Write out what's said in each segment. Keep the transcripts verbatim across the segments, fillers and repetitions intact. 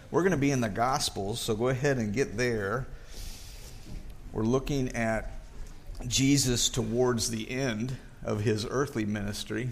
we're going to be in the Gospels, so go ahead and get there. We're looking at Jesus towards the end of his earthly ministry.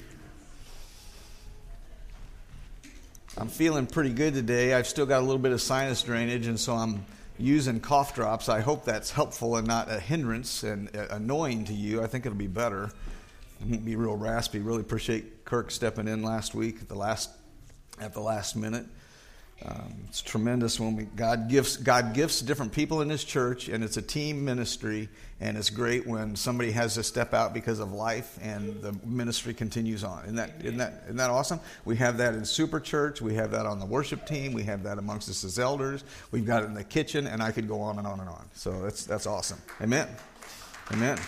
I'm feeling pretty good today. I've still got a little bit of sinus drainage, and so I'm using cough drops. I hope that's helpful and not a hindrance and annoying to you. I think it'll be better. It won't be real raspy. Really appreciate Kirk stepping in last week at the last at the last minute. Um, it's tremendous when we God gives God gifts different people in His church, and it's a team ministry. And it's great when somebody has to step out because of life, and the ministry continues on. Isn't that isn't that isn't that awesome? We have that in Super Church. We have that on the worship team. We have that amongst us as elders. We've got it in the kitchen, and I could go on and on and on. So that's that's awesome. Amen. Amen.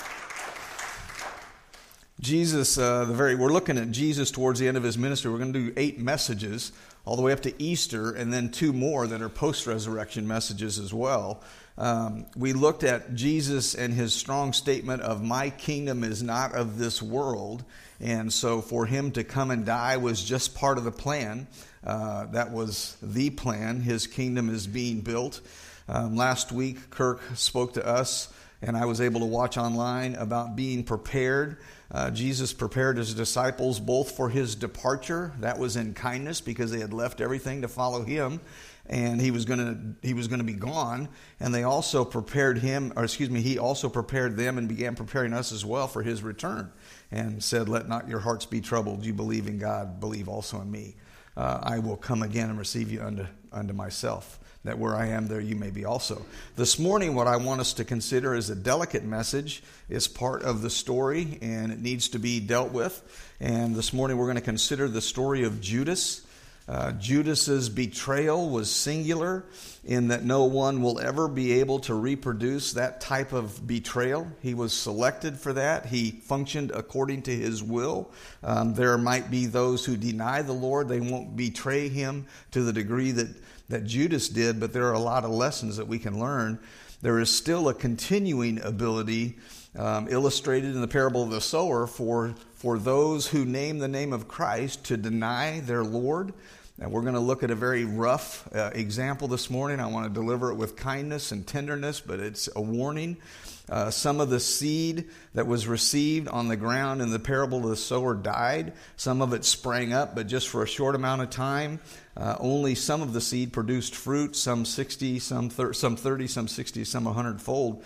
Jesus, uh, the very we're looking at Jesus towards the end of his ministry. We're going to do eight messages all the way up to Easter, and then two more that are post-resurrection messages as well. Um, we looked at Jesus and his strong statement of "My kingdom is not of this world," and so for him to come and die was just part of the plan. Uh, that was the plan. His kingdom is being built. Um, last week, Kirk spoke to us, and I was able to watch online about being prepared. Uh, Jesus prepared his disciples both for his departure. That was in kindness because they had left everything to follow him, and he was going to he was going to be gone. And they also prepared him, or excuse me, he also prepared them and began preparing us as well for his return, and said, "Let not your hearts be troubled. You believe in God, believe also in me. Uh, I will come again and receive you unto unto myself, that where I am, there you may be also." This morning, what I want us to consider is a delicate message. It's part of the story, and it needs to be dealt with. And this morning, we're going to consider the story of Judas. Uh, Judas's betrayal was singular in that no one will ever be able to reproduce that type of betrayal. He was selected for that. He functioned according to his will. Um, there might be those who deny the Lord. They won't betray him to the degree that that Judas did, but there are a lot of lessons that we can learn. There is still a continuing ability um, illustrated in the parable of the sower for, for those who name the name of Christ to deny their Lord. And we're going to look at a very rough uh, example this morning. I want to deliver it with kindness and tenderness, but it's a warning. Uh, some of the seed that was received on the ground in the parable of the sower died. Some of it sprang up, but just for a short amount of time. Uh, only some of the seed produced fruit, some sixty, some thir- some thirty, some sixty, some a hundredfold.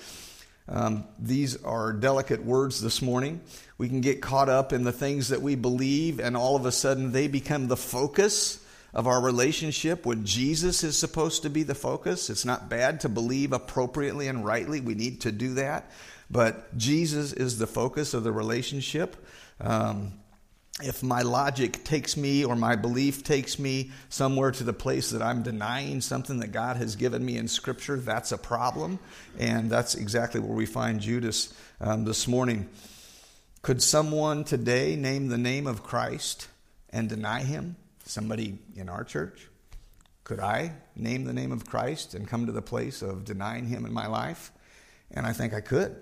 Um, these are delicate words this morning. We can get caught up in the things that we believe, and all of a sudden they become the focus of our relationship when Jesus is supposed to be the focus. It's not bad to believe appropriately and rightly. We need to do that. But Jesus is the focus of the relationship. Um, if my logic takes me or my belief takes me somewhere to the place that I'm denying something that God has given me in Scripture, that's a problem. And that's exactly where we find Judas um, this morning. Could someone today name the name of Christ and deny him? Somebody in our church? Could I name the name of Christ and come to the place of denying him in my life? And I think I could.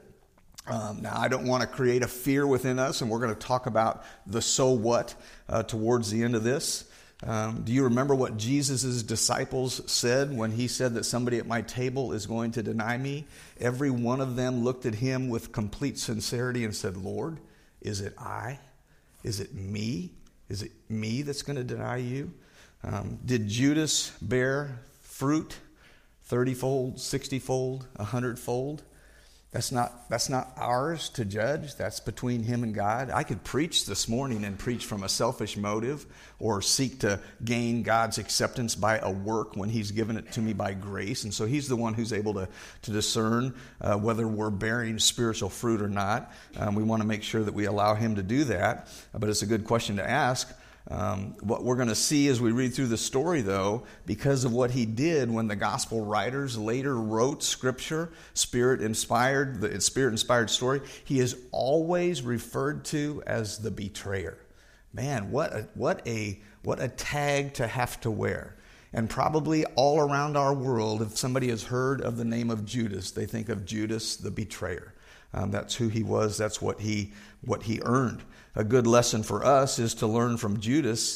Um, now, I don't want to create a fear within us, and we're going to talk about the so what uh, towards the end of this. Um, do you remember what Jesus' disciples said when he said that somebody at my table is going to deny me? Every one of them looked at him with complete sincerity and said, "Lord, is it I? Is it me? Is it me that's going to deny you?" Um, did Judas bear fruit thirty-fold, sixty-fold, a hundred-fold? That's not that's not ours to judge. That's between him and God. I could preach this morning and preach from a selfish motive or seek to gain God's acceptance by a work when he's given it to me by grace. And so he's the one who's able to, to discern uh, whether we're bearing spiritual fruit or not. Um, we want to make sure that we allow him to do that. But it's a good question to ask. Um, what we're going to see as we read through the story, though, because of what he did when the gospel writers later wrote Scripture, Spirit-inspired, the Spirit-inspired story, he is always referred to as the betrayer. Man, what a, what a what a tag to have to wear. And probably all around our world, if somebody has heard of the name of Judas, they think of Judas the betrayer. Um, that's who he was. That's what he what he earned. A good lesson for us is to learn from Judas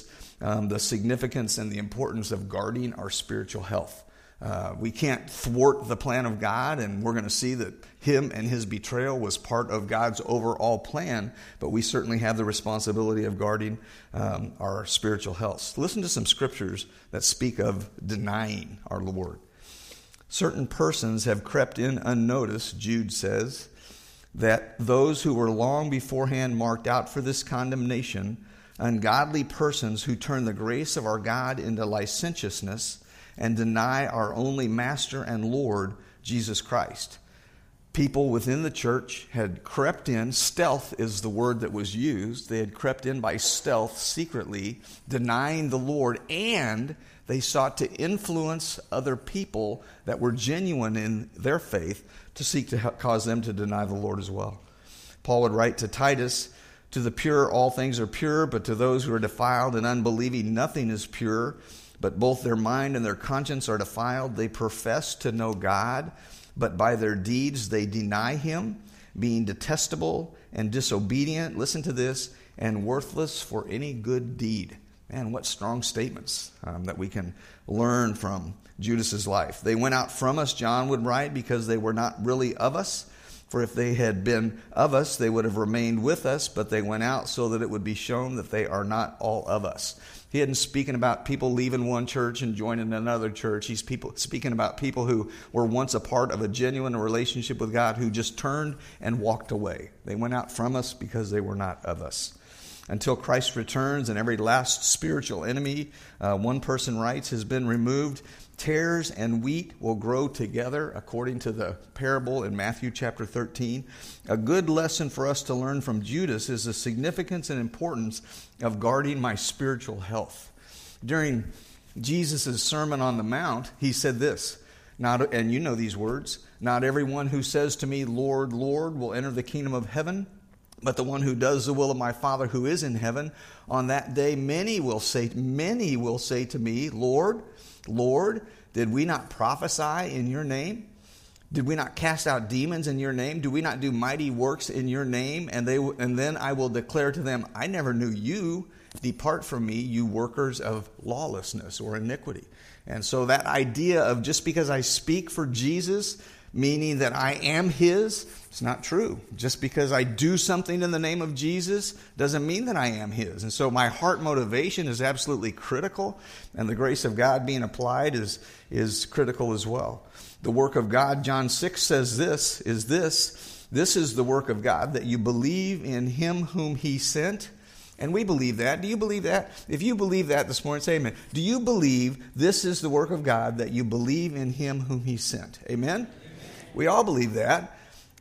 um, the significance and the importance of guarding our spiritual health. Uh, we can't thwart the plan of God, and we're going to see that him and his betrayal was part of God's overall plan, but we certainly have the responsibility of guarding um, our spiritual health. Listen to some scriptures that speak of denying our Lord. Certain persons have crept in unnoticed, Jude says, that those who were long beforehand marked out for this condemnation, ungodly persons who turn the grace of our God into licentiousness and deny our only Master and Lord, Jesus Christ. People within the church had crept in. Stealth is the word that was used. They had crept in by stealth, secretly, denying the Lord, and they sought to influence other people that were genuine in their faith to seek to cause them to deny the Lord as well. Paul would write to Titus, "To the pure all things are pure, but to those who are defiled and unbelieving nothing is pure. But both their mind and their conscience are defiled. They profess to know God, but by their deeds they deny him, being detestable and disobedient," listen to this, "and worthless for any good deed." Man, what strong statements um, that we can learn from Judas's life. "They went out from us," John would write, "because they were not really of us. For if they had been of us, they would have remained with us, but they went out so that it would be shown that they are not all of us." He isn't speaking about people leaving one church and joining another church. He's people, speaking about people who were once a part of a genuine relationship with God who just turned and walked away. They went out from us because they were not of us. Until Christ returns and every last spiritual enemy, uh, one person writes, has been removed, tares and wheat will grow together, according to the parable in Matthew chapter thirteen. A good lesson for us to learn from Judas is the significance and importance of guarding my spiritual health. During Jesus' Sermon on the Mount, he said this, not, and you know these words, "Not everyone who says to me, 'Lord, Lord,' will enter the kingdom of heaven, but the one who does the will of my Father who is in heaven. On that day many will say, many will say to me, 'Lord, Lord, did we not prophesy in your name? Did we not cast out demons in your name? Do we not do mighty works in your name?' And they and then I will declare to them, 'I never knew you. Depart from me, you workers of lawlessness,'" or iniquity. And so that idea of just because I speak for Jesus, meaning that I am his, it's not true. Just because I do something in the name of Jesus doesn't mean that I am his. And so my heart motivation is absolutely critical, and the grace of God being applied is, is critical as well. The work of God, John six says this, is this, "This is the work of God, that you believe in him whom he sent." And we believe that. Do you believe that? If you believe that this morning, say amen. Do you believe this is the work of God, that you believe in him whom he sent? Amen? We all believe that.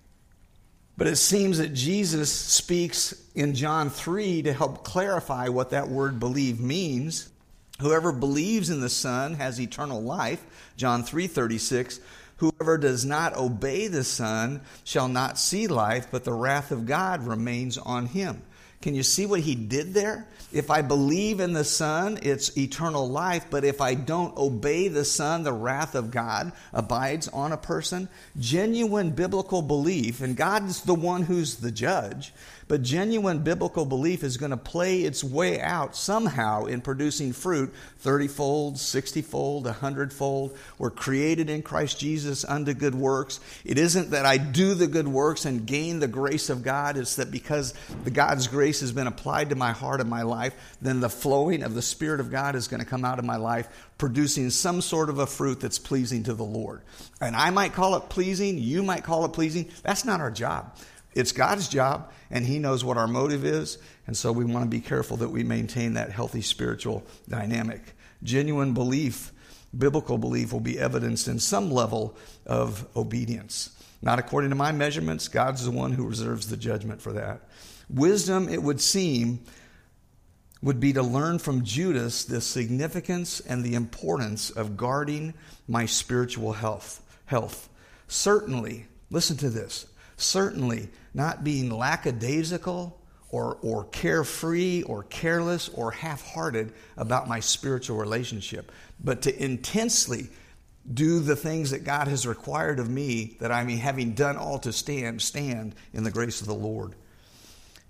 But it seems that Jesus speaks in John three to help clarify what that word believe means. "Whoever believes in the Son has eternal life," John three thirty-six. "Whoever does not obey the Son shall not see life, but the wrath of God remains on him." Can you see what he did there? If I believe in the Son, it's eternal life. But if I don't obey the Son, the wrath of God abides on a person. Genuine biblical belief, and God's the one who's the judge, but genuine biblical belief is going to play its way out somehow in producing fruit, thirty-fold, sixty-fold, one hundred-fold. We're created in Christ Jesus unto good works. It isn't that I do the good works and gain the grace of God. It's that because the God's grace has been applied to my heart and my life, then the flowing of the Spirit of God is going to come out of my life, producing some sort of a fruit that's pleasing to the Lord. And I might call it pleasing. You might call it pleasing. That's not our job. It's God's job, and he knows what our motive is, and so we want to be careful that we maintain that healthy spiritual dynamic. Genuine belief, biblical belief, will be evidenced in some level of obedience. Not according to my measurements. God's the one who reserves the judgment for that. Wisdom, it would seem, would be to learn from Judas the significance and the importance of guarding my spiritual health. Health. Certainly, listen to this, certainly not being lackadaisical or, or carefree or careless or half-hearted about my spiritual relationship, but to intensely do the things that God has required of me, that I may, having done all to stand, stand in the grace of the Lord.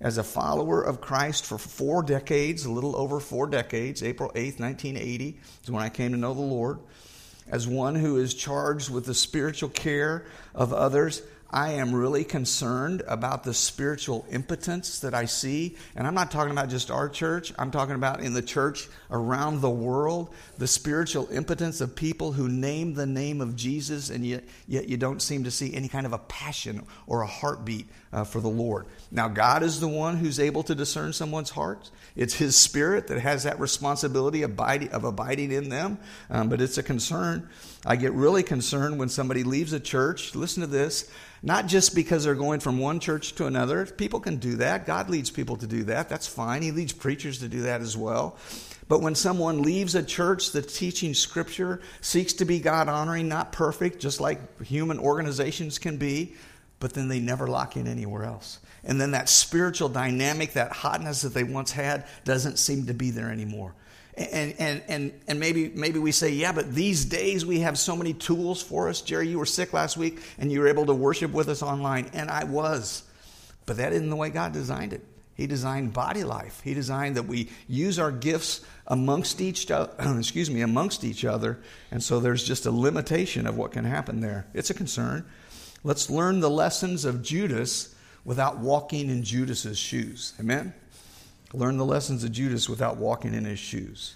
as a follower of Christ for four decades, a little over four decades. April eighth, nineteen eighty is when I came to know the Lord. As one who is charged with the spiritual care of others, I am really concerned about the spiritual impotence that I see. And I'm not talking about just our church. I'm talking about in the church around the world, the spiritual impotence of people who name the name of Jesus, and yet, yet you don't seem to see any kind of a passion or a heartbeat uh, for the Lord. Now, God is the one who's able to discern someone's heart. It's His Spirit that has that responsibility of abiding, of abiding in them, um, but it's a concern. I get really concerned when somebody leaves a church. Listen to this. Not just because they're going from one church to another. People can do that. God leads people to do that. That's fine. He leads preachers to do that as well. But when someone leaves a church that's teaching Scripture, seeks to be God-honoring, not perfect, just like human organizations can be, but then they never lock in anywhere else. And then that spiritual dynamic, that hotness that they once had, doesn't seem to be there anymore. And and and and maybe maybe we say, yeah, but these days we have so many tools for us. Jerry, you were sick last week and you were able to worship with us online, and I was. But that isn't the way God designed it. He designed body life. He designed that we use our gifts amongst each other, excuse me, amongst each other, and so there's just a limitation of what can happen there. It's a concern. Let's learn the lessons of Judas without walking in Judas's shoes. Amen. Learn the lessons of Judas without walking in his shoes.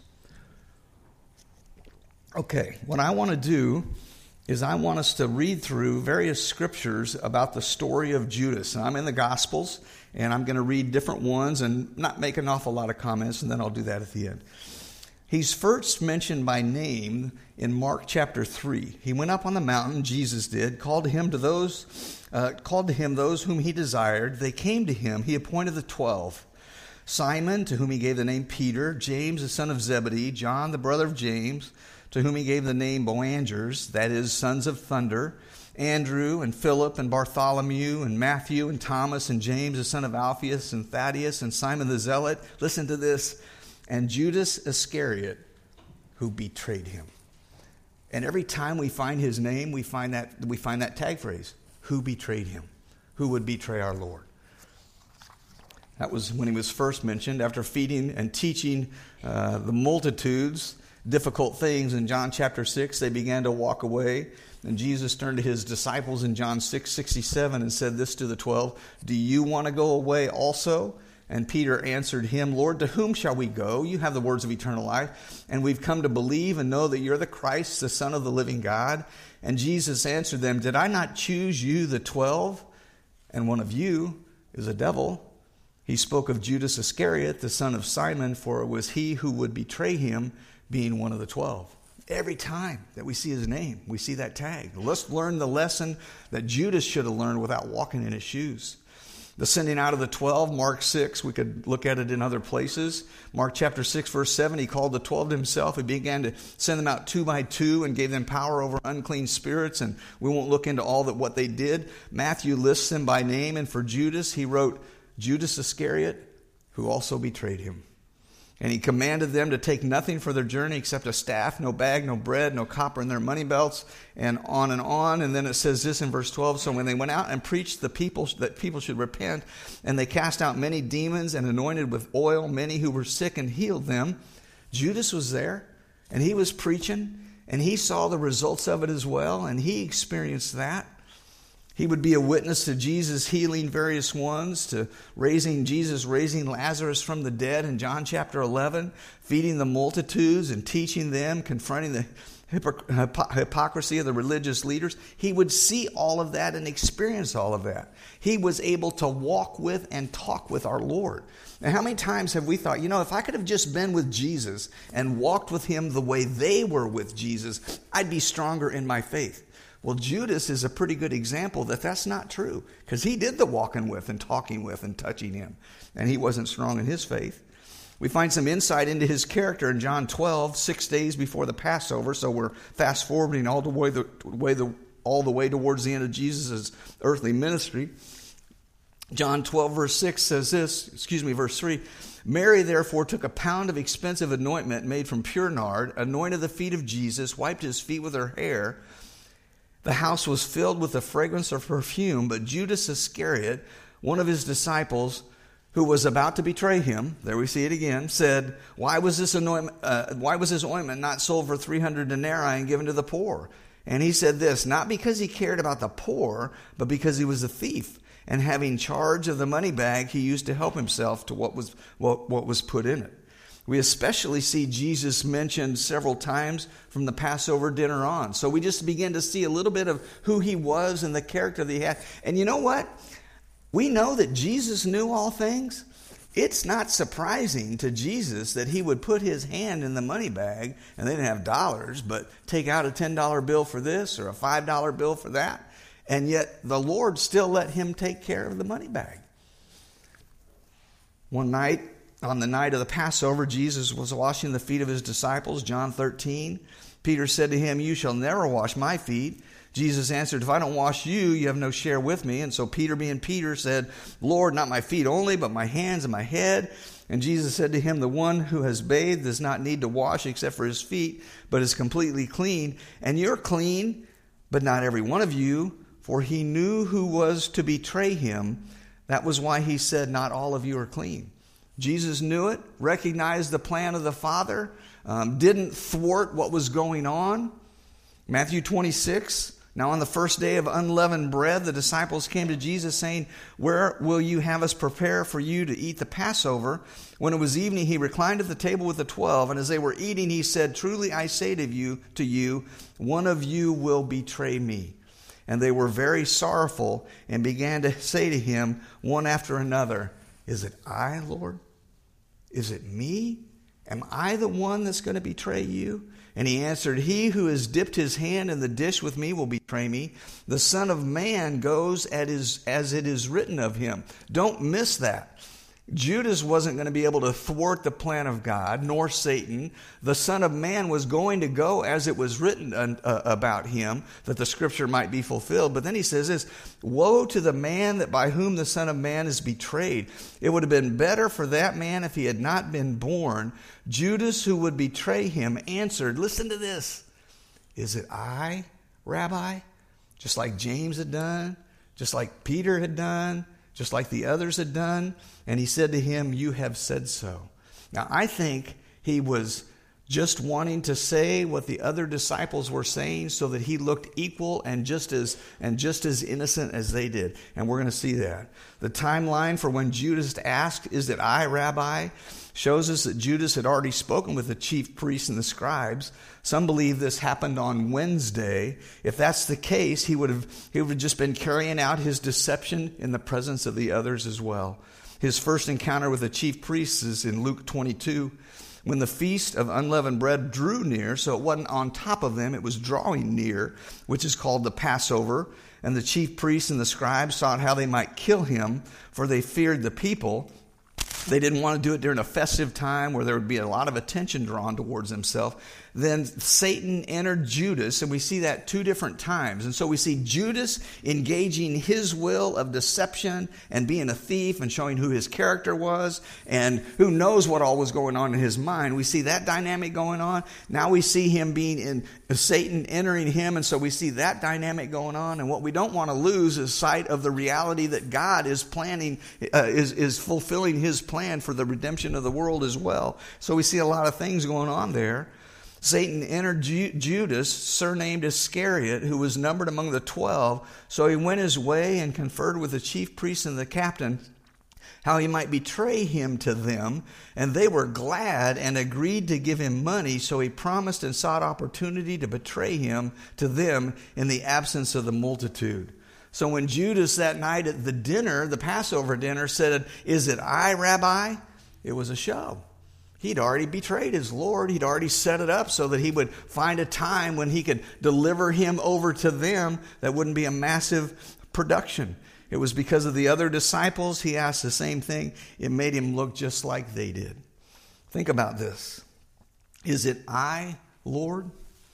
Okay, what I want to do is I want us to read through various scriptures about the story of Judas. And I'm in the Gospels, and I'm going to read different ones and not make an awful lot of comments, and then I'll do that at the end. He's first mentioned by name in Mark chapter three. He went up on the mountain, Jesus did, called to him to those, uh, called to him those whom he desired. They came to him. He appointed the twelve. Simon, to whom he gave the name Peter, James, the son of Zebedee, John, the brother of James, to whom he gave the name Boanerges, that is, sons of thunder, Andrew and Philip and Bartholomew and Matthew and Thomas and James, the son of Alphaeus and Thaddeus and Simon the Zealot. Listen to this. And Judas Iscariot, who betrayed him. And every time we find his name, we find that we find that tag phrase, who betrayed him, who would betray our Lord. That was when he was first mentioned, after feeding and teaching uh, the multitudes difficult things in John chapter six. They began to walk away. And Jesus turned to his disciples in John six sixty-seven and said this to the twelve, do you want to go away also? And Peter answered him, Lord, to whom shall we go? You have the words of eternal life. And we've come to believe and know that you're the Christ, the Son of the living God. And Jesus answered them, did I not choose you, the twelve? And one of you is a devil. He spoke of Judas Iscariot, the son of Simon, for it was he who would betray him, being one of the twelve. Every time that we see his name, we see that tag. Let's learn the lesson that Judas should have learned without walking in his shoes. The sending out of the twelve, Mark six, we could look at it in other places. Mark chapter six, verse seven, he called the twelve to himself. He began to send them out two by two and gave them power over unclean spirits. And we won't look into all that what they did. Matthew lists them by name. And for Judas, he wrote, Judas Iscariot, who also betrayed him. And he commanded them to take nothing for their journey except a staff, no bag, no bread, no copper in their money belts, and on and on. And then it says this in verse twelve, so when they went out and preached the people that people should repent, and they cast out many demons and anointed with oil many who were sick and healed them. Judas was there, and he was preaching, and he saw the results of it as well, and he experienced that. He would be a witness to Jesus healing various ones, to raising Jesus, raising Lazarus from the dead in John chapter eleven, feeding the multitudes and teaching them, confronting the hypocrisy of the religious leaders. He would see all of that and experience all of that. He was able to walk with and talk with our Lord. Now, how many times have we thought, you know, if I could have just been with Jesus and walked with him the way they were with Jesus, I'd be stronger in my faith. Well, Judas is a pretty good example that that's not true, because he did the walking with and talking with and touching him, and he wasn't strong in his faith. We find some insight into his character in John twelve, six days before the Passover, so we're fast forwarding all the way the way the all the way towards the end of Jesus' earthly ministry. John twelve, verse six says this, excuse me, verse three. Mary therefore took a pound of expensive anointment made from pure nard, anointed the feet of Jesus, wiped his feet with her hair. The house was filled with the fragrance of perfume, but Judas Iscariot, one of his disciples, who was about to betray him, there we see it again, said, why was this anointment, uh, why was this ointment not sold for three hundred denarii and given to the poor? And he said this, not because he cared about the poor, but because he was a thief. And having charge of the money bag, he used to help himself to what was what, what was put in it. We especially see Jesus mentioned several times from the Passover dinner on. So we just begin to see a little bit of who he was and the character that he had. And you know what? We know that Jesus knew all things. It's not surprising to Jesus that he would put his hand in the money bag, and they didn't have dollars, but take out a ten dollar bill for this or a five dollar bill for that. And yet the Lord still let him take care of the money bag. One night, on the night of the Passover, Jesus was washing the feet of his disciples, John thirteen. Peter said to him, you shall never wash my feet. Jesus answered, if I don't wash you, you have no share with me. And so Peter, being Peter, said, Lord, not my feet only, but my hands and my head. And Jesus said to him, the one who has bathed does not need to wash except for his feet, but is completely clean. And you're clean, but not every one of you. For he knew who was to betray him. That was why he said, not all of you are clean. Jesus knew it, recognized the plan of the Father, um, didn't thwart what was going on. Matthew twenty-six, now on the first day of unleavened bread, the disciples came to Jesus saying, where will you have us prepare for you to eat the Passover? When it was evening, he reclined at the table with the twelve, and as they were eating, he said, truly I say to you, to you, one of you will betray me. And they were very sorrowful and began to say to him one after another, is it I, Lord? Is it me? Am I the one that's going to betray you? And he answered, he who has dipped his hand in the dish with me will betray me. The Son of Man goes as it is written of him. Don't miss that. Judas wasn't going to be able to thwart the plan of God, nor Satan. The Son of Man was going to go as it was written uh, about him, that the scripture might be fulfilled. But then he says this, woe to the man that by whom the Son of Man is betrayed. It would have been better for that man if he had not been born. Judas, who would betray him, answered, listen to this, is it I, Rabbi? Just like James had done, just like Peter had done, just like the others had done. And he said to him, you have said so. Now, I think he was just wanting to say what the other disciples were saying so that he looked equal and just as and just as innocent as they did. And we're going to see that. The timeline for when Judas asked, is it I, Rabbi, shows us that Judas had already spoken with the chief priests and the scribes. Some believe this happened on Wednesday. If that's the case, he would have he would have just been carrying out his deception in the presence of the others as well. His first encounter with the chief priests is in Luke twenty-two. When the feast of unleavened bread drew near, so it wasn't on top of them, it was drawing near, which is called the Passover. And the chief priests and the scribes sought how they might kill him, for they feared the people. They didn't want to do it during a festive time where there would be a lot of attention drawn towards himself. Then Satan entered Judas, and we see that two different times. And so we see Judas engaging his will of deception and being a thief and showing who his character was and who knows what all was going on in his mind. We see that dynamic going on. Now we see him being in Satan entering him, and so we see that dynamic going on. And what we don't want to lose is sight of the reality that God is planning, uh, is, is fulfilling his plan for the redemption of the world as well. So we see a lot of things going on there. Satan entered Ju- Judas, surnamed Iscariot, who was numbered among the twelve. So he went his way and conferred with the chief priests and the captain how he might betray him to them. And they were glad and agreed to give him money. So he promised and sought opportunity to betray him to them in the absence of the multitude. So when Judas that night at the dinner, the Passover dinner, said, is it I, Rabbi? It was a show. He'd already betrayed his Lord. He'd already set it up so that he would find a time when he could deliver him over to them that wouldn't be a massive production. It was because of the other disciples. He asked the same thing. It made him look just like they did. Think about this. Is it I, Lord?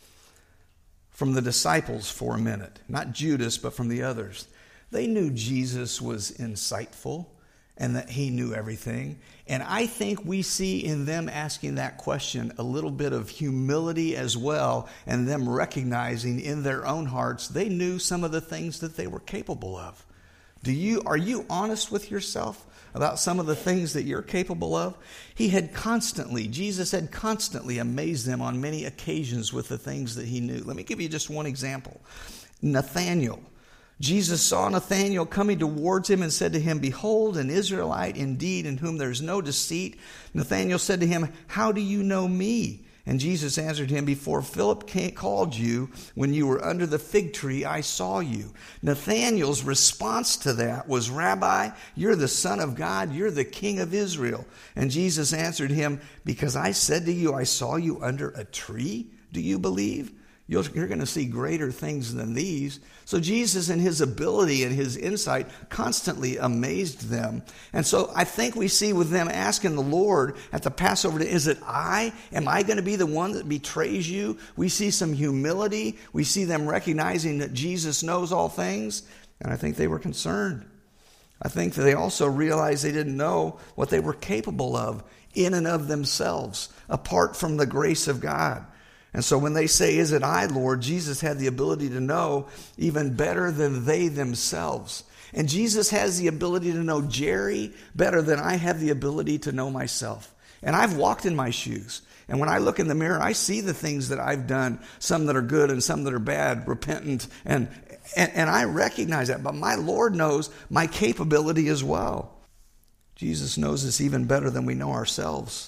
From the disciples for a minute. Not Judas, but from the others. They knew Jesus was insightful and that he knew everything. And I think we see in them asking that question a little bit of humility as well, and them recognizing in their own hearts they knew some of the things that they were capable of. Do you are you honest with yourself about some of the things that you're capable of? He had constantly, Jesus had constantly amazed them on many occasions with the things that he knew. Let me give you just one example. Nathanael. Jesus saw Nathanael coming towards him and said to him, "Behold, an Israelite indeed, in whom there is no deceit." Nathanael said to him, "How do you know me?" And Jesus answered him, "Before Philip called you, when you were under the fig tree, I saw you." Nathanael's response to that was, "Rabbi, you're the Son of God. You're the King of Israel." And Jesus answered him, "Because I said to you, I saw you under a tree, do you believe? You're going to see greater things than these." So Jesus, in his ability and his insight, constantly amazed them. And so I think we see with them asking the Lord at the Passover, is it I? Am I going to be the one that betrays you? We see some humility. We see them recognizing that Jesus knows all things. And I think they were concerned. I think that they also realized they didn't know what they were capable of in and of themselves, apart from the grace of God. And so when they say, "Is it I, Lord?" Jesus had the ability to know even better than they themselves. And Jesus has the ability to know Jerry better than I have the ability to know myself. And I've walked in my shoes. And when I look in the mirror, I see the things that I've done, some that are good and some that are bad, repentant. And, and, and I recognize that. But my Lord knows my capability as well. Jesus knows us even better than we know ourselves.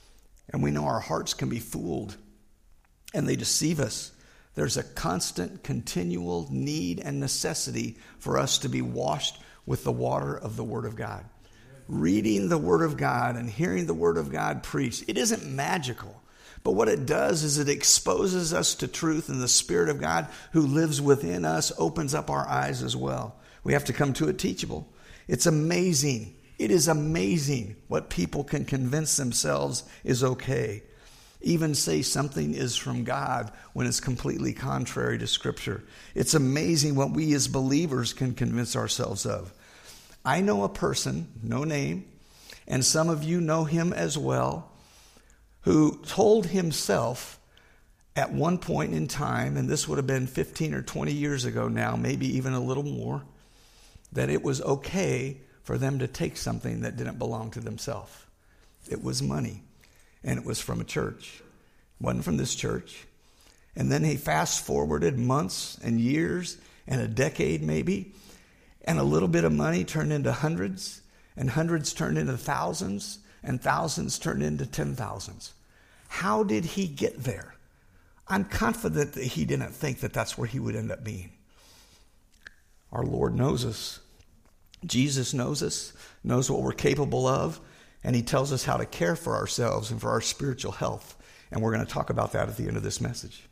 And we know our hearts can be fooled. And they deceive us. There's a constant, continual need and necessity for us to be washed with the water of the Word of God. Reading the Word of God and hearing the Word of God preached. It isn't magical. But what it does is it exposes us to truth, and the Spirit of God who lives within us opens up our eyes as well. We have to come to it teachable. It's amazing. It is amazing what people can convince themselves is okay. Even say something is from God when it's completely contrary to Scripture. It's amazing what we as believers can convince ourselves of. I know a person, no name, and some of you know him as well, who told himself at one point in time, and this would have been fifteen or twenty years ago now, maybe even a little more, that it was okay for them to take something that didn't belong to themselves. It was money. And it was from a church. It wasn't from this church. And then he fast forwarded months and years and a decade maybe. And a little bit of money turned into hundreds. And hundreds turned into thousands. And thousands turned into ten thousands. How did he get there? I'm confident that he didn't think that that's where he would end up being. Our Lord knows us. Jesus knows us, knows what we're capable of. And he tells us how to care for ourselves and for our spiritual health. And we're going to talk about that at the end of this message.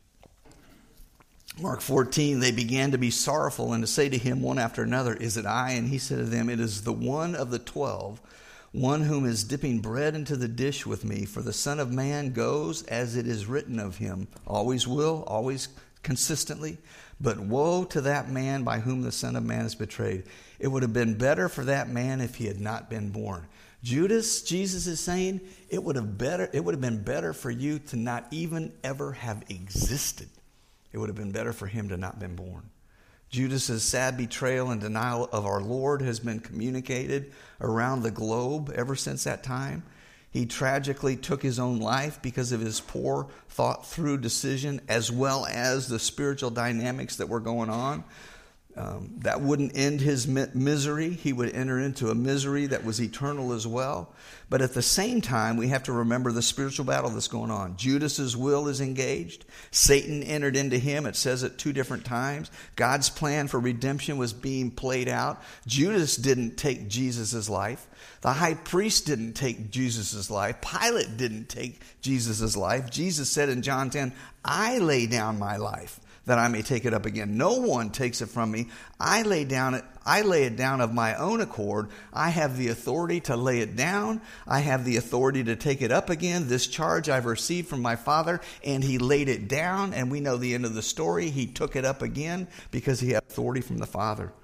Mark fourteen, they began to be sorrowful and to say to him one after another, "Is it I?" And he said to them, "It is the one of the twelve, one whom is dipping bread into the dish with me. For the Son of Man goes as it is written of him." Always will, always consistently. But woe to that man by whom the Son of Man is betrayed. It would have been better for that man if he had not been born. Judas, Jesus is saying, it would have better, it would have been better for you to not even ever have existed. It would have been better for him to not been born. Judas's sad betrayal and denial of our Lord has been communicated around the globe ever since that time. He tragically took his own life because of his poor thought through decision, as well as the spiritual dynamics that were going on. Um, that wouldn't end his mi- misery. He would enter into a misery that was eternal as well. But at the same time, we have to remember the spiritual battle that's going on. Judas's will is engaged. Satan entered into him. It says it two different times. God's plan for redemption was being played out. Judas didn't take Jesus' life. The high priest didn't take Jesus' life. Pilate didn't take Jesus' life. Jesus said in John ten, "I lay down my life that I may take it up again. No one takes it from me. I lay down it. I lay it down of my own accord. I have the authority to lay it down. I have the authority to take it up again. This charge I've received from my Father." And he laid it down. And we know the end of the story. He took it up again because he had authority from the Father.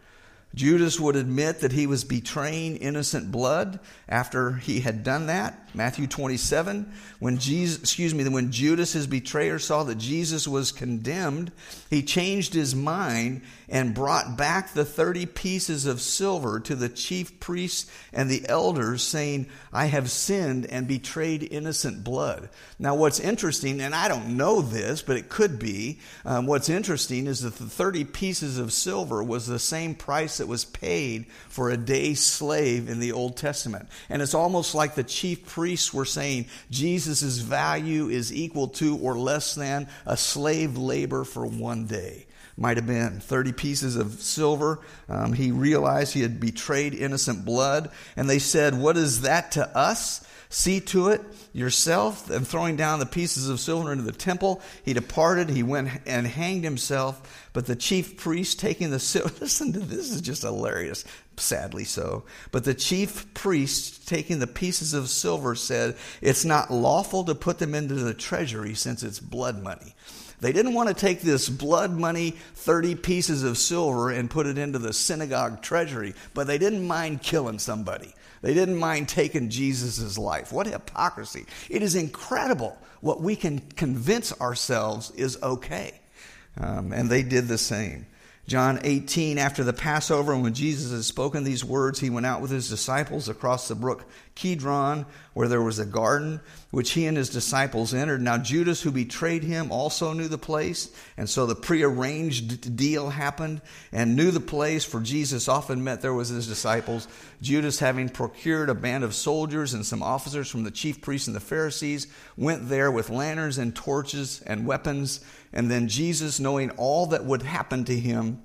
Judas would admit that he was betraying innocent blood after he had done that. Matthew twenty-seven, when Jesus, excuse me, when Judas, his betrayer, saw that Jesus was condemned, he changed his mind and brought back the thirty pieces of silver to the chief priests and the elders, saying, I have sinned and betrayed innocent blood. Now, what's interesting, and I don't know this, but it could be, um, what's interesting is that the thirty pieces of silver was the same price that was paid for a day's slave in the Old Testament. And it's almost like the chief priests were saying Jesus' value is equal to or less than a slave labor for one day. Might have been thirty pieces of silver. Um, he realized he had betrayed innocent blood. And they said, what is that to us? See to it yourself. And throwing down the pieces of silver into the temple, he departed. He went and hanged himself. But the chief priest, taking the silver, listen to this, is just hilarious, sadly so. But the chief priest, taking the pieces of silver, said, it's not lawful to put them into the treasury since it's blood money. They didn't want to take this blood money, thirty pieces of silver, and put it into the synagogue treasury, but they didn't mind killing somebody. They didn't mind taking Jesus' life. What hypocrisy. It is incredible what we can convince ourselves is okay. Um, and they did the same. John eighteen, after the Passover, and when Jesus had spoken these words, he went out with his disciples across the brook Kidron, where there was a garden, which he and his disciples entered. Now Judas, who betrayed him, also knew the place, and so the prearranged deal happened, and knew the place, for Jesus often met there with his disciples. Judas, having procured a band of soldiers and some officers from the chief priests and the Pharisees, went there with lanterns and torches and weapons. And then Jesus, knowing all that would happen to him,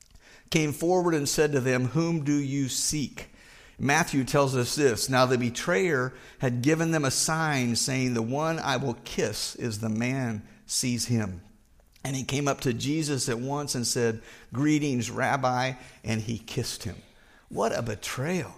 came forward and said to them, whom do you seek? Matthew tells us this. Now the betrayer had given them a sign, saying, the one I will kiss is the man, seize him. And he came up to Jesus at once and said, greetings, Rabbi, and he kissed him. What a betrayal.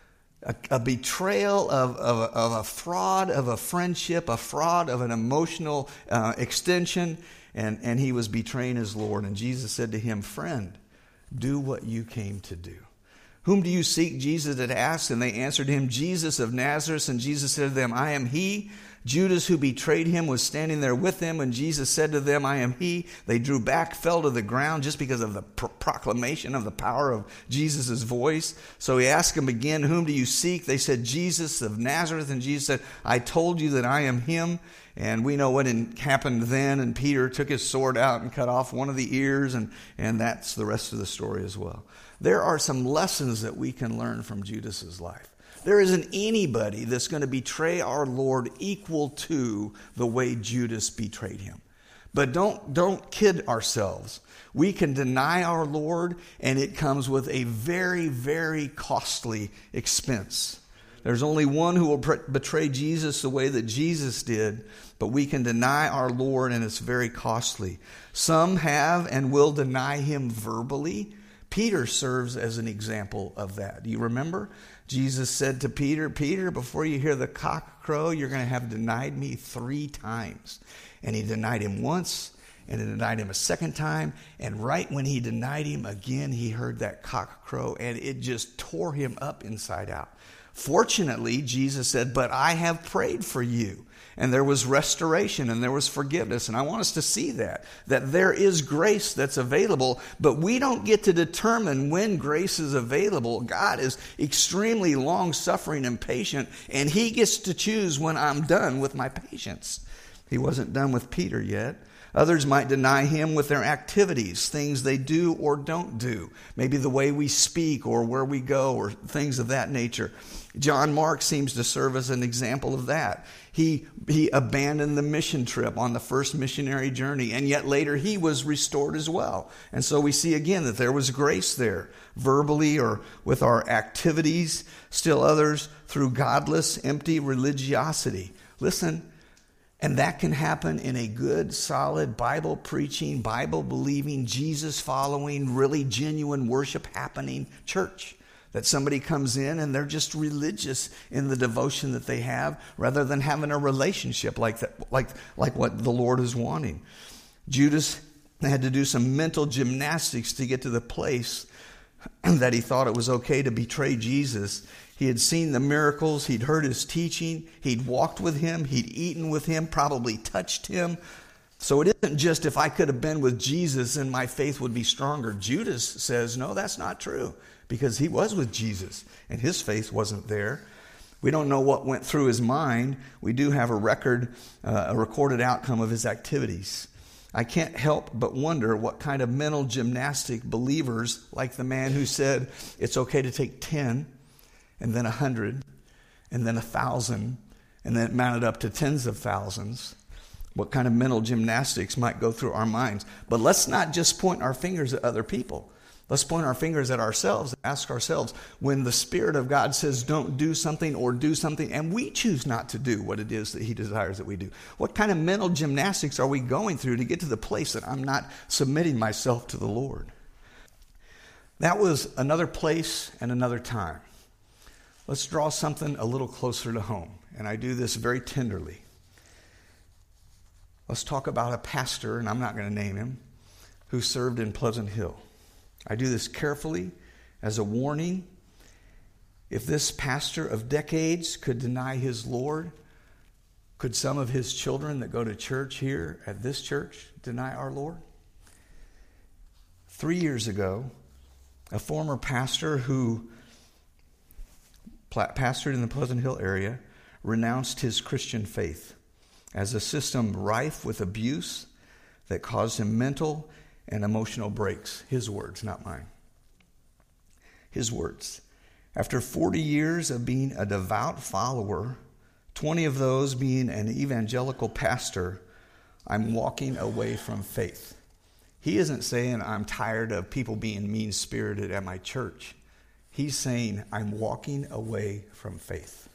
A, a betrayal of, of, of a fraud of a friendship, a fraud of an emotional uh, extension, and, and he was betraying his Lord. And Jesus said to him, friend, do what you came to do. Whom do you seek? Jesus had asked, and they answered him, Jesus of Nazareth. And Jesus said to them, I am he. Judas, who betrayed him, was standing there with them, and Jesus said to them, I am he. They drew back, fell to the ground just because of the pro- proclamation of the power of Jesus' voice. So he asked them again, whom do you seek? They said, Jesus of Nazareth. And Jesus said, I told you that I am him. And we know what happened then, and Peter took his sword out and cut off one of the ears, and, and that's the rest of the story as well. There are some lessons that we can learn from Judas's life. There isn't anybody that's going to betray our Lord equal to the way Judas betrayed him. But don't, don't kid ourselves. We can deny our Lord, and it comes with a very, very costly expense. There's only one who will betray Jesus the way that Jesus did, but we can deny our Lord, and it's very costly. Some have and will deny him verbally. Peter serves as an example of that. Do you remember? Jesus said to Peter, Peter, before you hear the cock crow, you're going to have denied me three times. And he denied him once, and he denied him a second time. And right when he denied him again, he heard that cock crow, and it just tore him up inside out. Fortunately, Jesus said, but I have prayed for you. And there was restoration and there was forgiveness. And I want us to see that, that there is grace that's available, but we don't get to determine when grace is available. God is extremely long-suffering and patient, and he gets to choose when I'm done with my patience. He wasn't done with Peter yet. Others might deny him with their activities, things they do or don't do. Maybe the way we speak or where we go or things of that nature. John Mark seems to serve as an example of that. He, he abandoned the mission trip on the first missionary journey, and yet later he was restored as well. And so we see again that there was grace there, verbally or with our activities. Still others through godless, empty religiosity. Listen, and that can happen in a good, solid, Bible-preaching, Bible-believing, Jesus-following, really genuine worship-happening church. That somebody comes in and they're just religious in the devotion that they have, rather than having a relationship like that, like, like what the Lord is wanting. Judas had to do some mental gymnastics to get to the place that he thought it was okay to betray Jesus. He had seen the miracles. He'd heard his teaching. He'd walked with him. He'd eaten with him, probably touched him. So it isn't just if I could have been with Jesus and my faith would be stronger. Judas says, no, that's not true, because he was with Jesus and his faith wasn't there. We don't know what went through his mind. We do have a record, uh, a recorded outcome of his activities. I can't help but wonder what kind of mental gymnastic believers, like the man who said it's okay to take ten and then a hundred and then a thousand and then it mounted up to tens of thousands, what kind of mental gymnastics might go through our minds. But let's not just point our fingers at other people. Let's point our fingers at ourselves and ask ourselves, when the Spirit of God says don't do something or do something, and we choose not to do what it is that he desires that we do, what kind of mental gymnastics are we going through to get to the place that I'm not submitting myself to the Lord? That was another place and another time. Let's draw something a little closer to home, and I do this very tenderly. Let's talk about a pastor, and I'm not going to name him, who served in Pleasant Hill. I do this carefully as a warning. If this pastor of decades could deny his Lord, could some of his children that go to church here at this church deny our Lord? Three years ago, a former pastor who pastored in the Pleasant Hill area renounced his Christian faith as a system rife with abuse that caused him mental and emotional breaks. His words, not mine. His words. After forty years of being a devout follower, twenty of those being an evangelical pastor, I'm walking away from faith. He isn't saying I'm tired of people being mean-spirited at my church. He's saying I'm walking away from faith.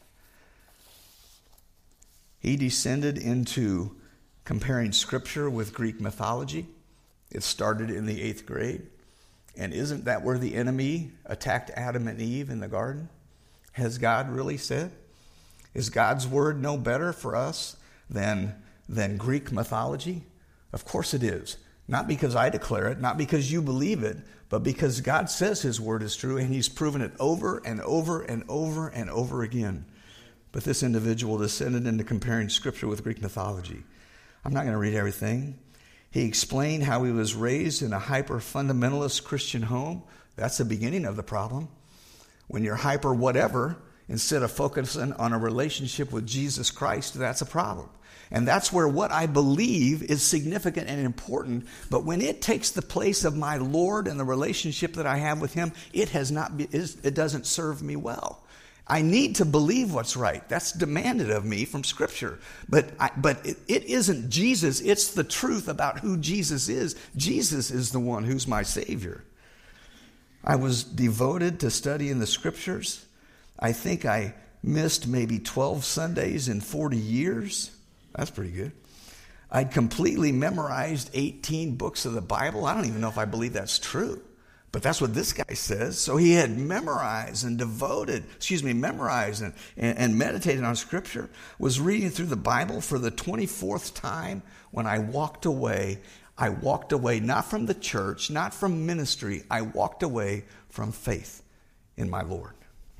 He descended into comparing Scripture with Greek mythology. It started in the eighth grade. And isn't that where the enemy attacked Adam and Eve in the garden? Has God really said? Is God's word no better for us than, than Greek mythology? Of course it is. Not because I declare it, not because you believe it, but because God says his word is true, and he's proven it over and over and over and over again. But this individual descended into comparing Scripture with Greek mythology. I'm not going to read everything. He explained how he was raised in a hyper-fundamentalist Christian home. That's the beginning of the problem. When you're hyper whatever, instead of focusing on a relationship with Jesus Christ, that's a problem. And that's where what I believe is significant and important. But when it takes the place of my Lord and the relationship that I have with him, it has not be, it doesn't serve me well. I need to believe what's right. That's demanded of me from Scripture. But I, but it, it isn't Jesus. It's the truth about who Jesus is. Jesus is the one who's my Savior. I was devoted to studying the Scriptures. I think I missed maybe twelve Sundays in forty years. That's pretty good. I'd completely memorized eighteen books of the Bible. I don't even know if I believe that's true. But that's what this guy says. So he had memorized and devoted, excuse me, memorized and, and, and meditated on Scripture, was reading through the Bible for the twenty-fourth time. When I walked away, I walked away not from the church, not from ministry. I walked away from faith in my Lord.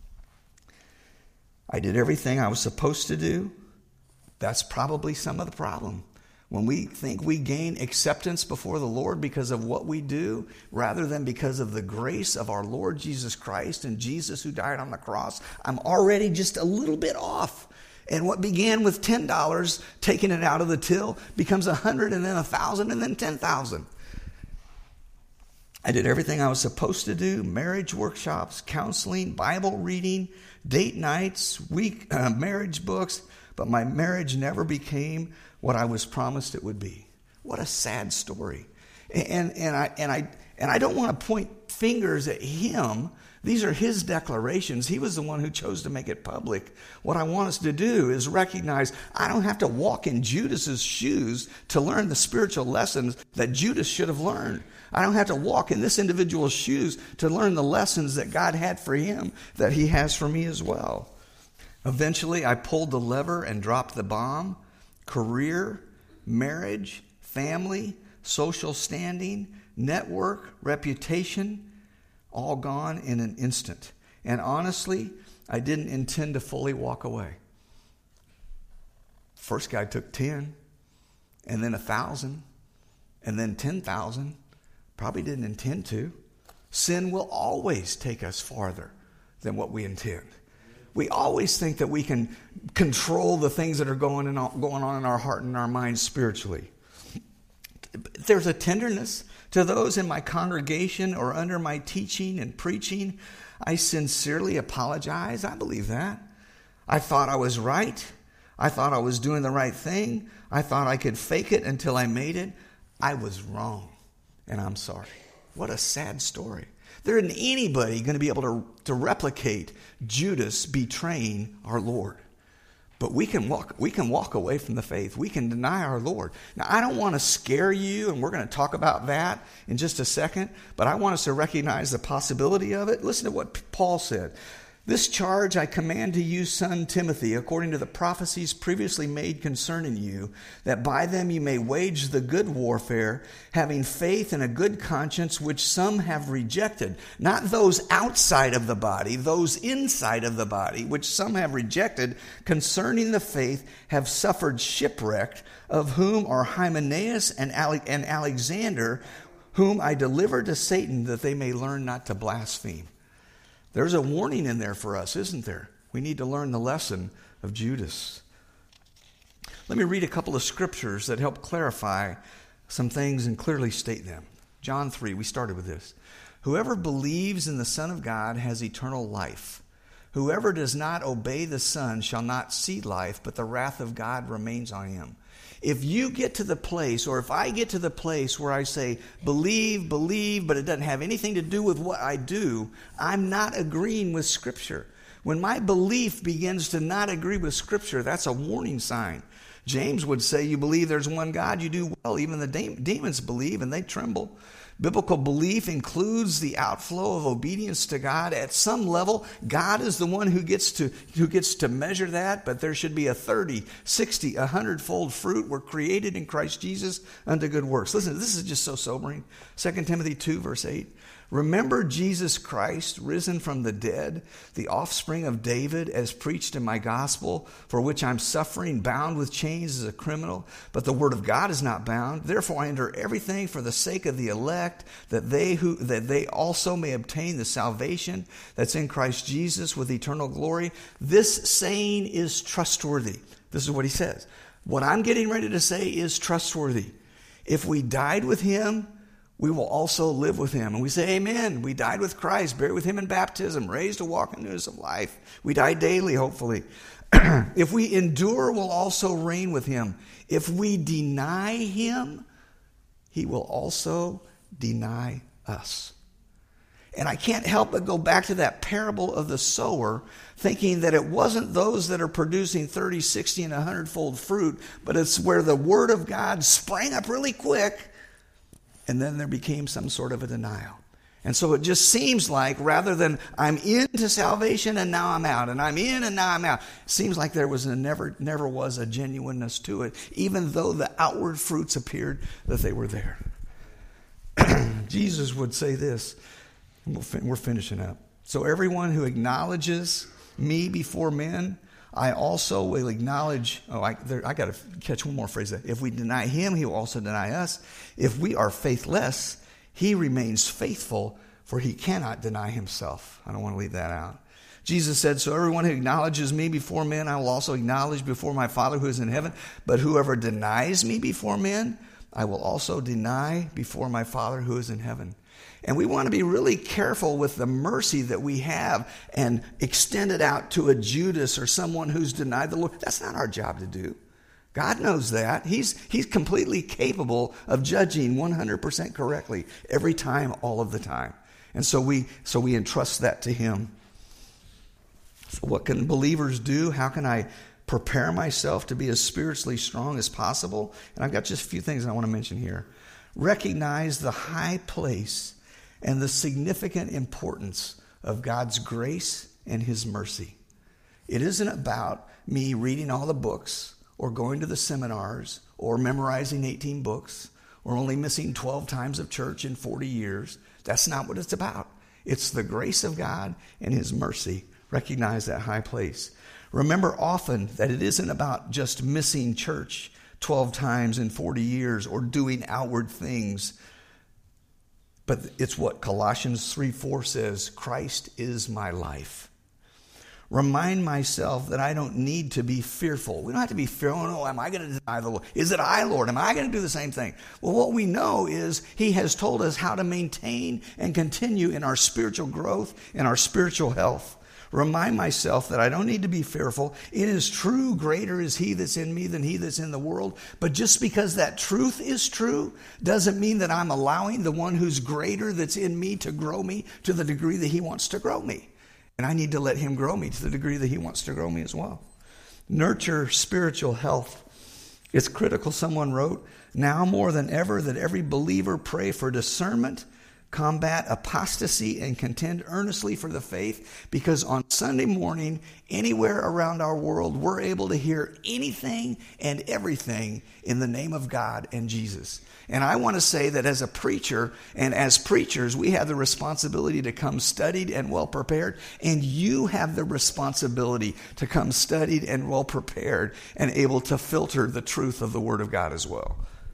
I did everything I was supposed to do. That's probably some of the problem. When we think we gain acceptance before the Lord because of what we do, rather than because of the grace of our Lord Jesus Christ and Jesus who died on the cross, I'm already just a little bit off. And what began with ten dollars, taking it out of the till, becomes a hundred and then a thousand and then ten thousand. I did everything I was supposed to do: marriage workshops, counseling, Bible reading, date nights, week uh, marriage books. But my marriage never became what I was promised it would be. What a sad story. And, and, I, and, I, and I don't want to point fingers at him. These are his declarations. He was the one who chose to make it public. What I want us to do is recognize I don't have to walk in Judas's shoes to learn the spiritual lessons that Judas should have learned. I don't have to walk in this individual's shoes to learn the lessons that God had for him, that he has for me as well. Eventually, I pulled the lever and dropped the bomb. Career, marriage, family, social standing, network, reputation. all gone in an instant. And honestly, I didn't intend to fully walk away. First guy took ten, and then a thousand, and then ten thousand. Probably didn't intend to. Sin will always take us farther than what we intend. We always think that we can control the things that are going on, going on in our heart and our mind spiritually. There's a tenderness to those in my congregation or under my teaching and preaching. I sincerely apologize. I believe that. I thought I was right. I thought I was doing the right thing. I thought I could fake it until I made it. I was wrong, and I'm sorry. What a sad story. There isn't anybody going to be able to, to replicate Judas betraying our Lord. But we can walk we can walk away from the faith. We can deny our Lord. Now, I don't want to scare you, and we're going to talk about that in just a second, but I want us to recognize the possibility of it. Listen to what Paul said. This charge I command to you, son Timothy, according to the prophecies previously made concerning you, that by them you may wage the good warfare, having faith and a good conscience, which some have rejected. Not those outside of the body, those inside of the body, which some have rejected, concerning the faith have suffered shipwreck, of whom are Hymenaeus and, Ale- and Alexander, whom I delivered to Satan, that they may learn not to blaspheme. There's a warning in there for us, isn't there? We need to learn the lesson of Judas. Let me read a couple of scriptures that help clarify some things and clearly state them. John three, we started with this. Whoever believes in the Son of God has eternal life. Whoever does not obey the Son shall not see life, but the wrath of God remains on him. If you get to the place, or if I get to the place where I say, believe, believe, but it doesn't have anything to do with what I do, I'm not agreeing with Scripture. When my belief begins to not agree with Scripture, that's a warning sign. James would say, you believe there's one God, you do well. Even the de- demons believe and they tremble. Biblical belief includes the outflow of obedience to God. At some level, God is the one who gets to who gets to measure that, but there should be a thirty, sixty, a hundred-fold fruit. We're created in Christ Jesus unto good works. Listen, this is just so sobering. Second Timothy two, verse eight. Remember Jesus Christ, risen from the dead, the offspring of David, as preached in my gospel, for which I'm suffering, bound with chains as a criminal. But the word of God is not bound. Therefore I endure everything for the sake of the elect, that they who that they also may obtain the salvation that's in Christ Jesus with eternal glory. This saying is trustworthy. This is what he says. What I'm getting ready to say is trustworthy. If we died with him, we will also live with him. And we say, amen. We died with Christ, buried with him in baptism, raised to walk in newness of life. We die daily, hopefully. If we endure, we'll also reign with him. If we deny him, he will also deny us. And I can't help but go back to that parable of the sower, thinking that it wasn't those that are producing thirty, sixty, and a hundred-fold fruit, but it's where the word of God sprang up really quick, and then there became some sort of a denial. And so it just seems like rather than I'm into salvation and now I'm out, and I'm in and now I'm out, it seems like there was a never, never was a genuineness to it, even though the outward fruits appeared that they were there. Jesus would say this, and we're finishing up. So everyone who acknowledges me before men, I also will acknowledge, oh, I, there, I got to catch one more phrase there. If we deny him, he will also deny us. If we are faithless, he remains faithful, for he cannot deny himself. I don't want to leave that out. Jesus said, so everyone who acknowledges me before men, I will also acknowledge before my Father who is in heaven. But whoever denies me before men, I will also deny before my Father who is in heaven. And we want to be really careful with the mercy that we have and extend it out to a Judas or someone who's denied the Lord. That's not our job to do. God knows that. He's, he's completely capable of judging one hundred percent correctly every time, all of the time. And so we, so we entrust that to him. So what can believers do? How can I prepare myself to be as spiritually strong as possible? And I've got just a few things I want to mention here. Recognize the high place and the significant importance of God's grace and his mercy. It isn't about me reading all the books or going to the seminars or memorizing eighteen books or only missing twelve times of church in forty years. That's not what it's about. It's the grace of God and his mercy. Recognize that high place. Remember often that it isn't about just missing church twelve times in forty years or doing outward things. But it's what Colossians three four says, Christ is my life. Remind myself that I don't need to be fearful. We don't have to be fearful. Oh, no, am I going to deny the Lord? Is it I, Lord? Am I going to do the same thing? Well, what we know is he has told us how to maintain and continue in our spiritual growth and our spiritual health. Remind myself that I don't need to be fearful. It is true, greater is he that's in me than he that's in the world. But just because that truth is true doesn't mean that I'm allowing the one who's greater that's in me to grow me to the degree that he wants to grow me. And I need to let him grow me to the degree that he wants to grow me as well. Nurture spiritual health. It's critical, someone wrote, now more than ever that every believer pray for discernment, combat apostasy, and contend earnestly for the faith, because on Sunday morning, anywhere around our world, we're able to hear anything and everything in the name of God and Jesus. And I want to say that as a preacher and as preachers, we have the responsibility to come studied and well prepared. And you have the responsibility to come studied and well prepared and able to filter the truth of the Word of God as well.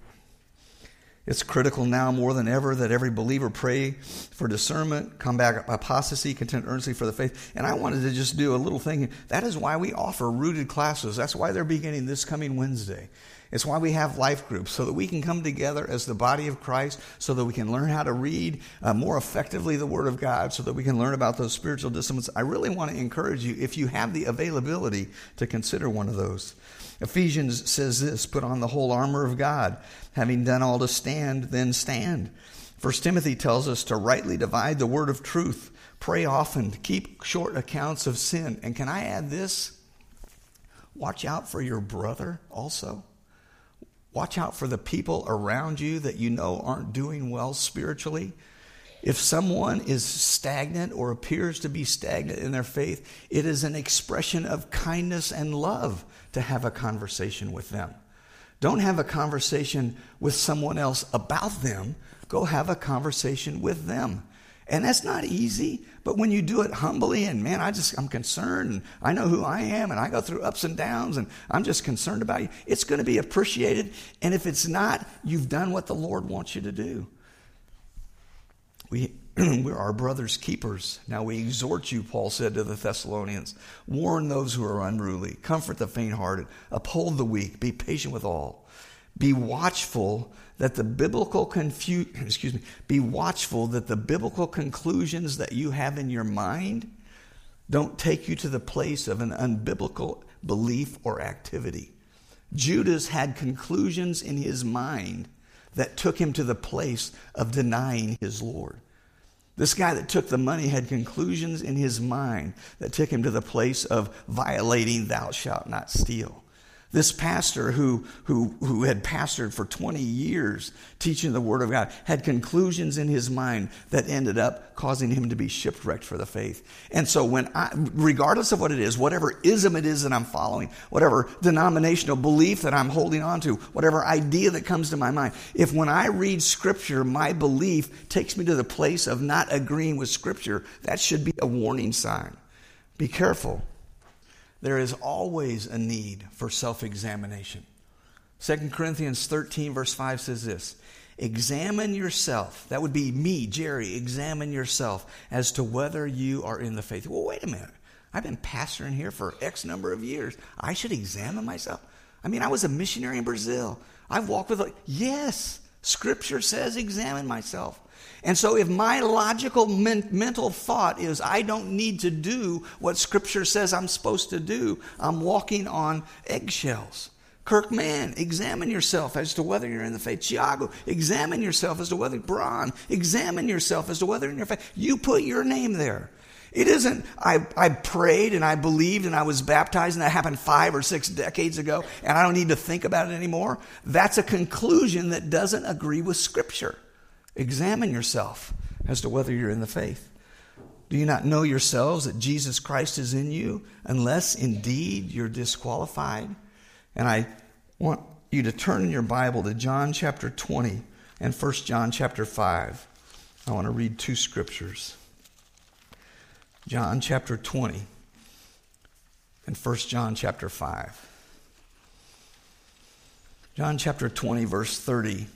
It's critical now more than ever that every believer pray for discernment, combat apostasy, contend earnestly for the faith. And I wanted to just do a little thing. That is why we offer rooted classes. That's why they're beginning this coming Wednesday. It's why we have life groups, so that we can come together as the body of Christ, so that we can learn how to read uh, more effectively the Word of God, so that we can learn about those spiritual disciplines. I really want to encourage you, if you have the availability, to consider one of those. Ephesians says this, put on the whole armor of God, having done all to stand, then stand. First Timothy tells us to rightly divide the word of truth, pray often, keep short accounts of sin. And can I add this? Watch out for your brother also. Watch out for the people around you that you know aren't doing well spiritually. If someone is stagnant or appears to be stagnant in their faith, it is an expression of kindness and love to have a conversation with them. Don't have a conversation with someone else about them. Go have a conversation with them. And that's not easy, but when you do it humbly and, man, I just, I'm concerned and I know who I am and I go through ups and downs and I'm just concerned about you, it's going to be appreciated. And if it's not, you've done what the Lord wants you to do. We, we're our brother's keepers. Now we exhort you, Paul said to the Thessalonians, warn those who are unruly, comfort the faint-hearted, uphold the weak, be patient with all. Be watchful that the biblical confu- excuse me, be watchful that the biblical conclusions that you have in your mind don't take you to the place of an unbiblical belief or activity. Judas had conclusions in his mind that took him to the place of denying his Lord. This guy that took the money had conclusions in his mind that took him to the place of violating thou shalt not steal. This pastor who, who, who had pastored for twenty years teaching the Word of God had conclusions in his mind that ended up causing him to be shipwrecked for the faith. And so when I, regardless of what it is, whatever ism it is that I'm following, whatever denominational belief that I'm holding on to, whatever idea that comes to my mind, if when I read Scripture, my belief takes me to the place of not agreeing with Scripture, that should be a warning sign. Be careful. There is always a need for self-examination. Second Corinthians thirteen verse five says this, examine yourself. That would be me, Jerry. Examine yourself as to whether you are in the faith. Well, wait a minute. I've been pastoring here for X number of years. I should examine myself. I mean, I was a missionary in Brazil. I've walked with, yes, Scripture says examine myself. And so if my logical men- mental thought is I don't need to do what Scripture says I'm supposed to do, I'm walking on eggshells. Kirkman, examine yourself as to whether you're in the faith. Tiago, examine yourself as to whether. Braun, examine yourself as to whether you're in your faith. You put your name there. It isn't, I, I prayed and I believed and I was baptized and that happened five or six decades ago and I don't need to think about it anymore. That's a conclusion that doesn't agree with Scripture. Examine yourself as to whether you're in the faith. Do you not know yourselves that Jesus Christ is in you, unless indeed you're disqualified? And I want you to turn in your Bible to John chapter twenty and First John chapter five. I want to read two scriptures. John chapter twenty and First John chapter five. John chapter twenty, verse thirty.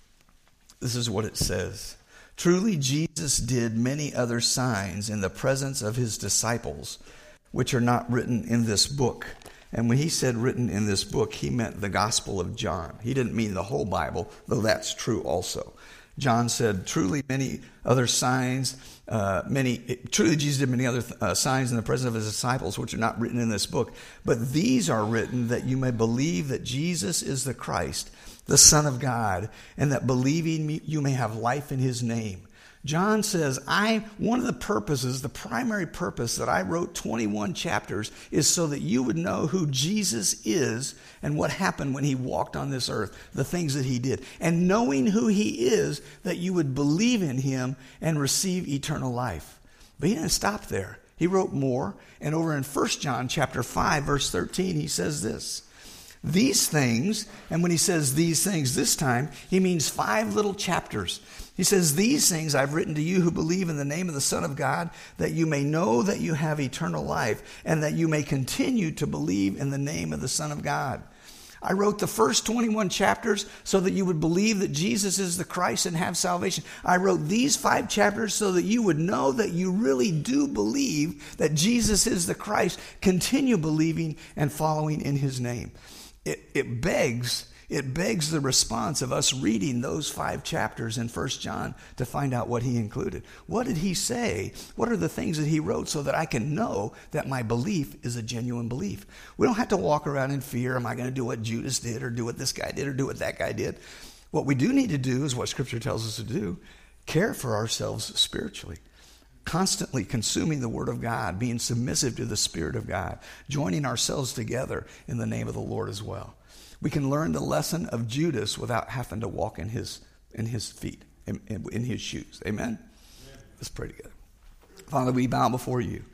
This is what it says. Truly Jesus did many other signs in the presence of his disciples, which are not written in this book. And when he said written in this book, he meant the Gospel of John. He didn't mean the whole Bible, though that's true also. John said, truly many other signs, uh, many, truly Jesus did many other uh, signs in the presence of his disciples, which are not written in this book. But these are written that you may believe that Jesus is the Christ, the Son of God, and that believing me, you may have life in his name. John says, I, one of the purposes, the primary purpose that I wrote twenty-one chapters is so that you would know who Jesus is and what happened when he walked on this earth, the things that he did. And knowing who he is, that you would believe in him and receive eternal life. But he didn't stop there. He wrote more. And over in First John chapter five, verse thirteen, he says this. These things, and when he says these things this time, he means five little chapters. He says, these things I've written to you who believe in the name of the Son of God, that you may know that you have eternal life, and that you may continue to believe in the name of the Son of God. I wrote the first twenty-one chapters so that you would believe that Jesus is the Christ and have salvation. I wrote these five chapters so that you would know that you really do believe that Jesus is the Christ. Continue believing and following in his name. It, it begs It begs the response of us reading those five chapters in First John to find out what he included. What did he say? What are the things that he wrote so that I can know that my belief is a genuine belief? We don't have to walk around in fear. Am I going to do what Judas did or do what this guy did or do what that guy did? What we do need to do is what Scripture tells us to do. Care for ourselves spiritually. Constantly consuming the Word of God, being submissive to the Spirit of God, joining ourselves together in the name of the Lord as well. We can learn the lesson of Judas without having to walk in his in his feet, in, in his shoes. Amen? Amen? Let's pray together. Father, we bow before you.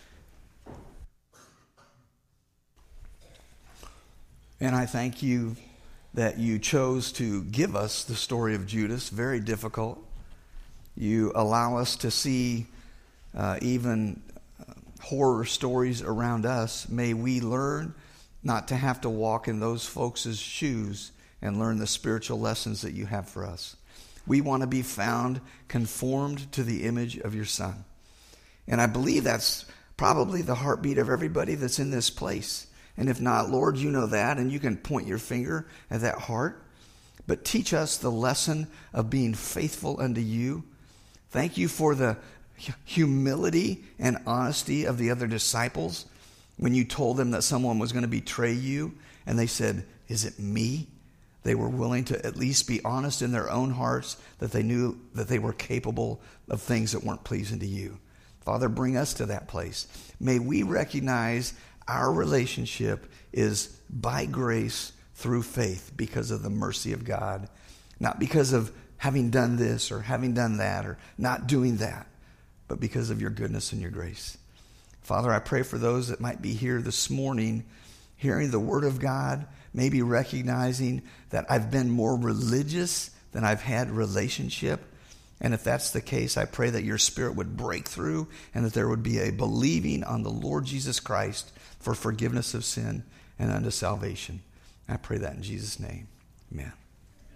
And I thank you that you chose to give us the story of Judas, very difficult. You allow us to see uh, even uh, horror stories around us. May we learn not to have to walk in those folks' shoes and learn the spiritual lessons that you have for us. We want to be found conformed to the image of your Son. And I believe that's probably the heartbeat of everybody that's in this place. And if not, Lord, you know that, and you can point your finger at that heart. But teach us the lesson of being faithful unto you. Thank you for the humility and honesty of the other disciples when you told them that someone was going to betray you, and they said, is it me? They were willing to at least be honest in their own hearts that they knew that they were capable of things that weren't pleasing to you. Father, bring us to that place. May we recognize our relationship is by grace through faith because of the mercy of God, not because of having done this or having done that or not doing that, but because of your goodness and your grace. Father, I pray for those that might be here this morning, hearing the word of God, maybe recognizing that I've been more religious than I've had relationship. And if that's the case, I pray that your Spirit would break through and that there would be a believing on the Lord Jesus Christ for forgiveness of sin and unto salvation. I pray that in Jesus' name. Amen.